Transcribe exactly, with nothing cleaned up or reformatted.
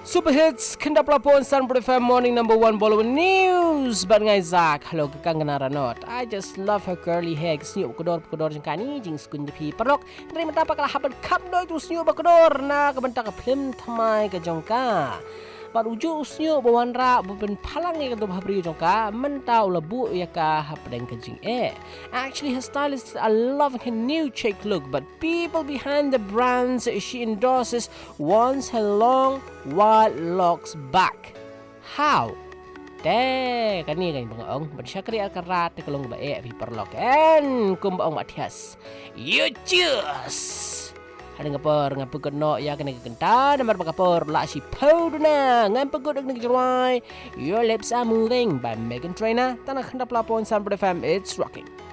Super hits kenda pelapon Sunbird F M morning number one Bollywood news. Bat ngai Zak, hello ke kangana ranot. I just love her curly hair. Sniu kodor kodor jengkani jing skun pi perlok. Dari mata pakala haban kap noi tu sniu kodor na ke bentak ke film thamai ke jongka. Bat uju sniu bawan ra ben palang ke tu habri jongka mentau lebu ya ka hapdeng ke jing e. Actually her stylists are loving her new chic look, but people behind the brands she endorses wants her long white locks back. How? Deh, kan ni kan bang bersyakri akarat kelong bae pi perlok en kum bang Matias. You choose. Ada ngapor ngapa kena ya kena kenta nomor pakapor la si poduna ngapa kod nak jerai. Your lips are moving by Megan Trainor. Tanah hendak pelapon Sunbird F M, it's rocking.